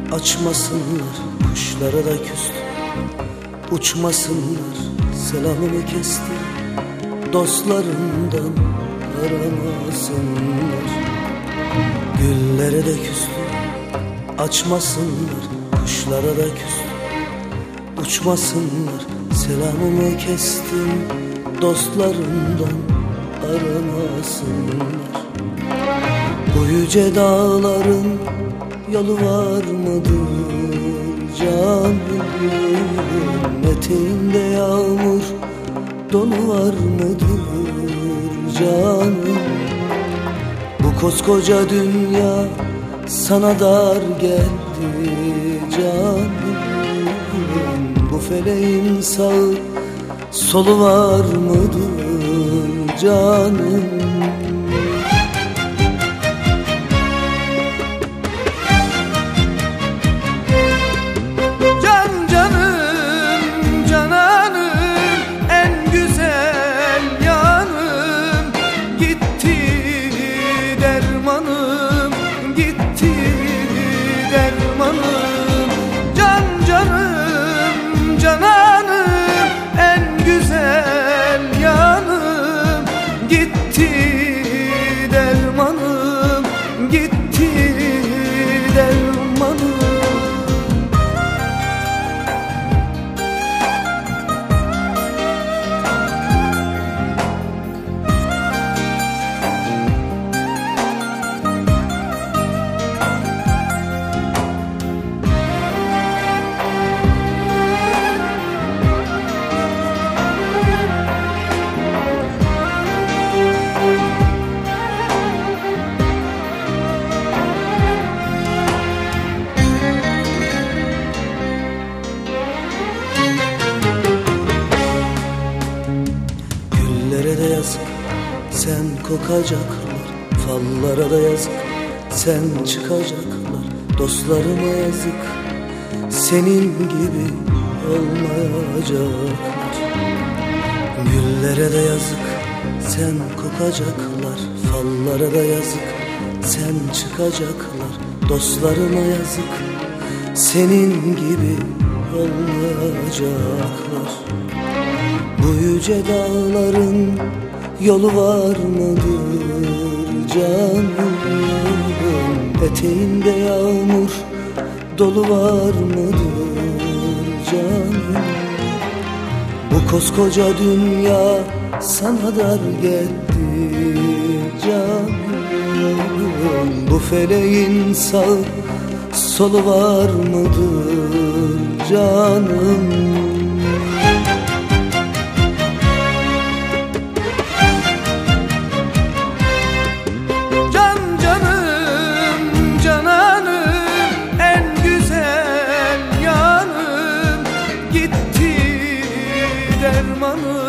Açmasınlar, kuşlara da küstü. Uçmasınlar, selamımı kesti. Dostlarından aramasınlar. Güllere de küstü. Açmasınlar, kuşlara da küstü. Uçmasınlar, selamımı kestim. Dostlarından aramasınlar. Bu yüce dağların yolu var mıdır canım? Eteğinde yağmur dolu var mıdır canım? Bu koskoca dünya sana dar geldi canım. Bu feleğin sağı solu var mıdır canım? Sen kokacaklar, fallara da yazık. Sen çıkacaklar, dostlarıma yazık. Senin gibi olmayacaklar. Güllere de yazık. Sen kokacaklar, fallara da yazık. Sen çıkacaklar, dostlarıma yazık. Senin gibi olmayacaklar. Bu yüce dağların yolu var mıdır canım? Eteğinde yağmur dolu var mıdır canım? Bu koskoca dünya sana dar geldi canım. Bu feleğin sağ solu var mıdır canım? Dermanım